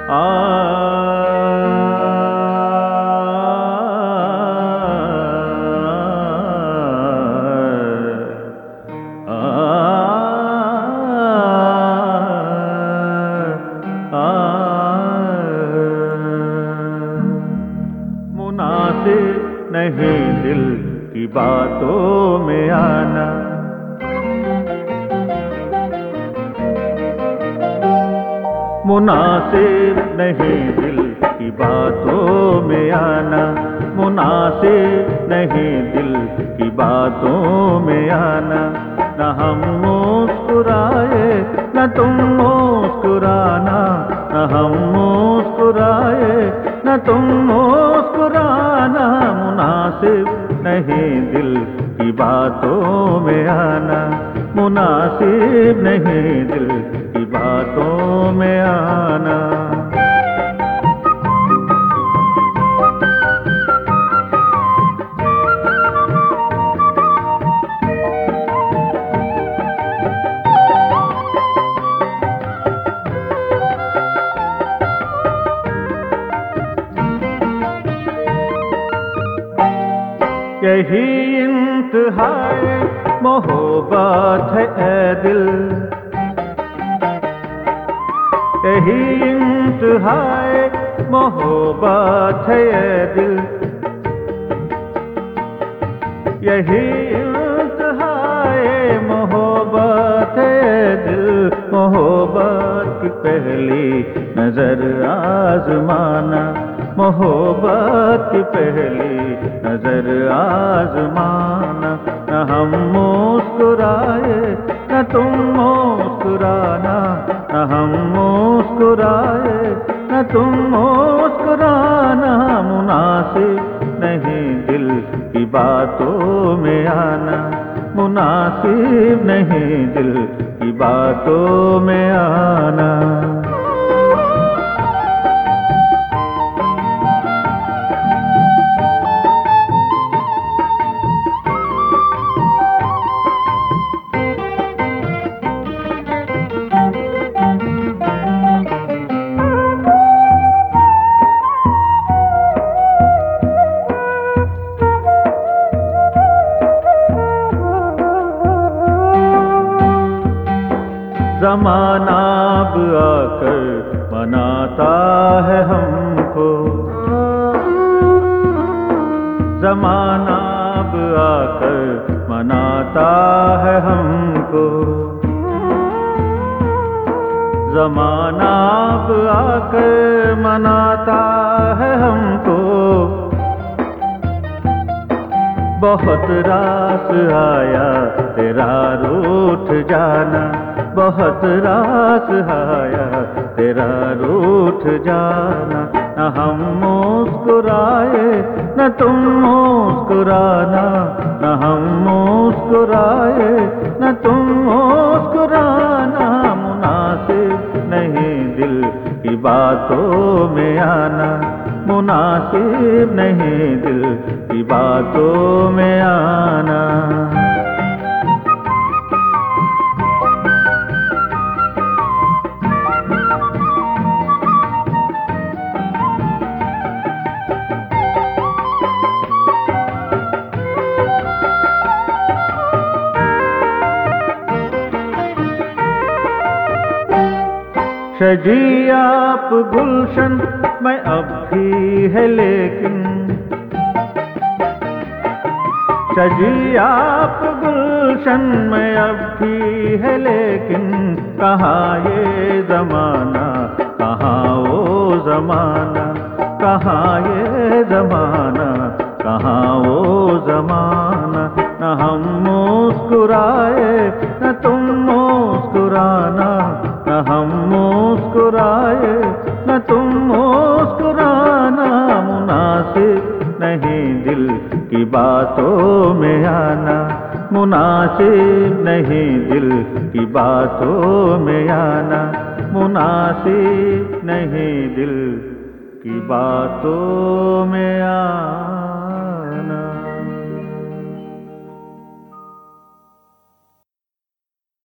आ मुनासिब नहीं दिल की बातों में आना, मुनासिब नहीं दिल की बातों में आना, मुनासिब नहीं दिल की बातों में आना। न हम मुस्कुराए न तुम मुस्कुराना, न हम मुस्कुराए न तुम मुस्कुराना। मुनासिब नहीं दिल की बातों में आना, मुनासिब नहीं दिल की बातों में आना। यही इंतहाए मोहब्बत है ए दिल, यही इंतहाए मोहब्बत है ए दिल, यही इंतहाए मोहब्बत है ए दिल। मोहब्बत की पहली नजर आजमाना, मोहब्बत की पहली नजर आजमाना। न हम मुस्कुराए न तुम मुस्कुराना, न हम मुस्कुराए न तुम मुस्कुराना। मुनासिब नहीं दिल की बातों में आना, मुनासिब नहीं दिल की बातों में आना। ज़माना अब आकर मनाता है हमको, ज़माना अब आकर मनाता है हमको, ज़माना अब आकर मनाता है हमको। बहुत रास आया तेरा रूठ जाना, बहुत रास आया तेरा रूठ जाना। न हम मुस्कुराए न तुम मुस्कुराना, न हम मुस्कुराए न तुम मुस्कुराना। मुनासिब नहीं दिल की बातों में आना, मुनासिब नहीं दिल की बातों में आना। सजी आप गुलशन में अब भी है लेकिन, सजी आप गुलशन में अब भी है लेकिन। कहाँ ये ज़माना कहाँ वो ज़माना, कहाँ ये ज़माना कहाँ वो ज़माना। न हम मुस्कुराए न तुम मुस्कुराना, न हम मुस्कुराए न तुम मुस्कुराना। मुनासिब नहीं दिल की बातों में आना, मुनासिब नहीं दिल की बातों में आना, मुनासिब नहीं दिल की बातों में आना।